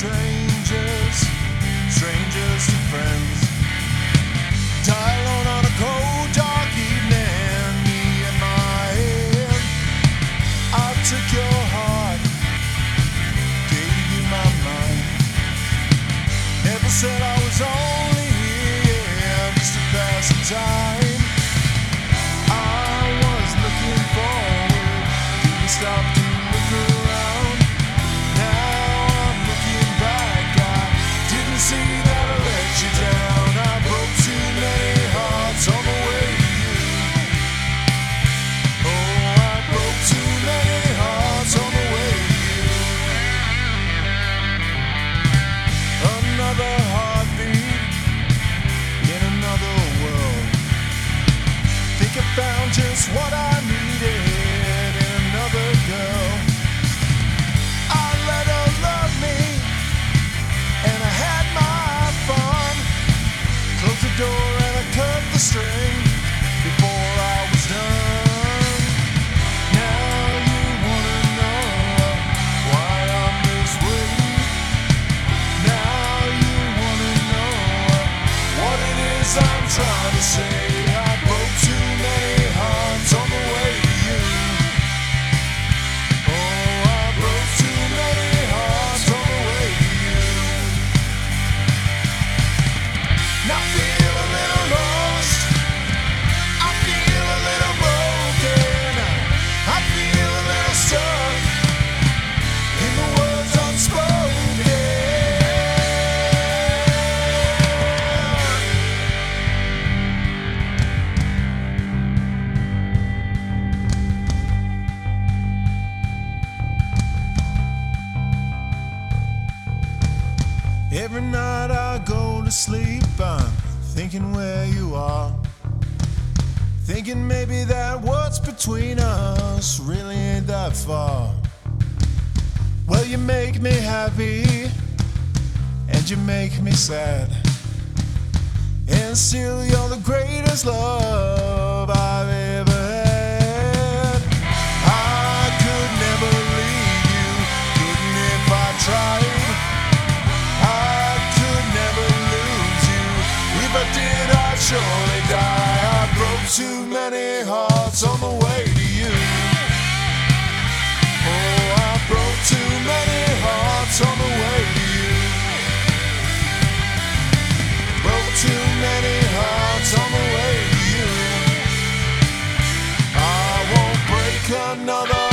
strangers, strangers to friends. Die alone on a cold, dark evening, me in my hand. I took your heart, gave you my mind. Never said I was only here just to pass the time. I was looking forward, didn't stop to look around. Now I'm looking back, I didn't see that I let you down. I broke too many hearts on the way to you. Oh, I broke too many hearts on the way to you. Another heartbeat in another world. Think I found just what I needed in another girl. I let her love me, and I had my fun. Closed the door and I cut the string before I was done. Now you wanna know why I'm this way. Now you wanna know what it is I'm trying to say. I broke too many hearts on the way to you. Oh, I broke too many hearts on the way to you. Now I feel a little lost, I feel a little broken, I feel a little stuck in the words unspoken. Every night I go to sleep, I'm thinking where you are. Thinking maybe that what's between us really ain't that far. Well, you make me happy, and you make me sad. And still you're the greatest love I've ever had. I could never leave you, couldn't if I tried. I could never lose you, if I did I'd surely die. I broke too many hearts on the way to you. Oh, I broke too many hearts on the way to you. Broke too many hearts on the way to you. I won't break another